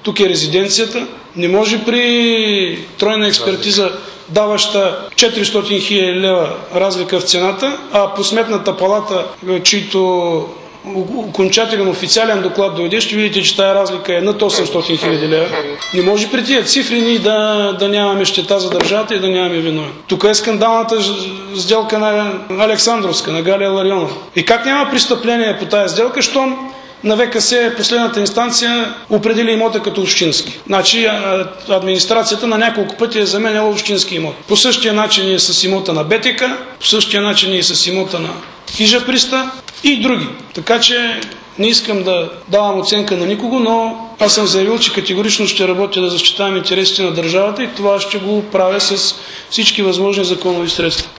тук е резиденцията. Не може при тройна експертиза, даваща 400 хиляди лева разлика в цената, а по Сметната палата, чийто окончателен официален доклад дойде, ще видите, че тая разлика е над 800 хиляди лева. Не може при тия цифри ние да нямаме щета за държавата и да нямаме виновен. Тук е скандалната сделка на Александровска, на Галия Ларионова. И как няма престъпление по тая сделка, щом на ВКС последната инстанция определи имота като общински. Значи администрацията на няколко пъти е заменяла общински имот. По същия начин е с имота на БТК, по същия начин е и с имота на Хижа Приста и други. Така че не искам да давам оценка на никого, но аз съм заявил, че категорично ще работя да защитавам интересите на държавата и това ще го правя с всички възможни законови средства.